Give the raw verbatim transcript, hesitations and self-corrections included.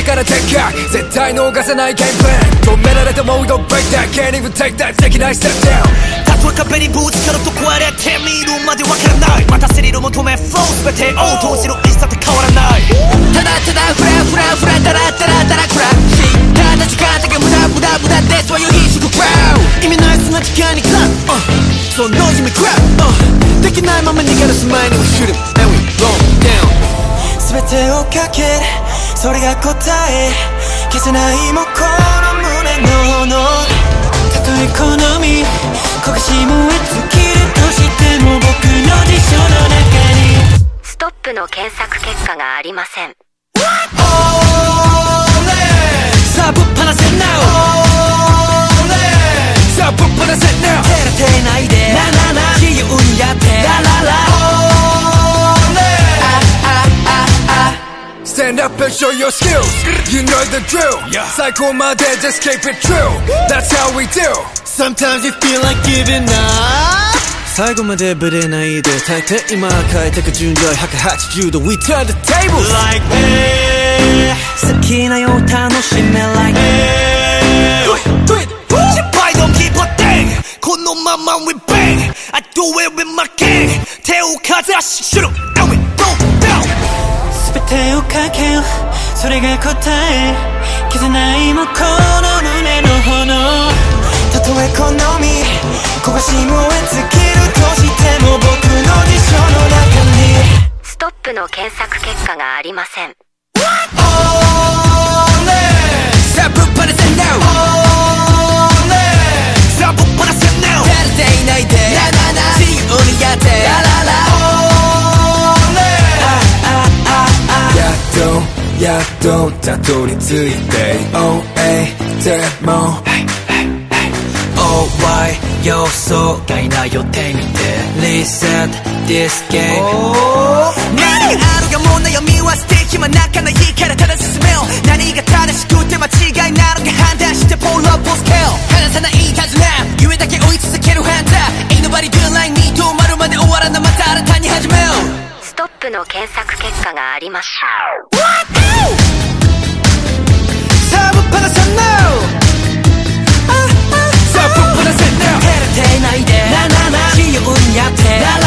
てから展開絶対逃さないゲームプラン止められたモード break that can't even take that できない step down たとえ壁にぶつかると壊れてみるまでわからないまたスリル求め flow 全てを投じる意志だって変わらないただただフラフラフラダラダラダラクラッシュただ時間だけ無駄無駄無駄でそういう必死クラウ意味ないそんな時間にクラッ、uh、そうノイズミクラッ、uh、できないまま逃げ出す前に we shoot it and we blow down 全てをかけるそれが答え消せないもこの胸の炎たとえ好み焦がし燃え尽きるとしても僕の辞書の中にストップの検索結果がありませんさあぶっ放せ now さあぶっ放せ now 照れてないでななな自由にやってラララ Stand up and show your skills You know the drill 最高まで just keep it true That's how we do Sometimes you feel like giving up 最後までブレないで大抵今変えてく順序ひゃくはちじゅうど We turn the tables Like me 好きなよ楽しめ Like me Do it, do it 失敗 don't keep a thing このまま we bang I do it with my gang 手をかざし Shoot up and we go down 全てをかけよそれが答え消せないもこの胸の炎たとえ好み焦がし燃え尽きるとしても僕の辞書の中にストップの検索結果がありませんさあぶっ放せ now さあぶっ放せ now 照れていないでななな自由にやってラララやっとたどり着いて オーエー でもオーワイ 予想外な予定見て Reset this game 何があるかも悩みは捨て暇泣かないからただ進めよ何が正しくて間違いなのか判断して Pull up on scale 離さないはずな夢だけ追い続けるハンター Ain't nobody do like me 止まるまで終わらなまた新たに始めようストップの検索結果がありましたさあぶっ放せ now さあぶっ放せ now 照れてないでななな自由にやって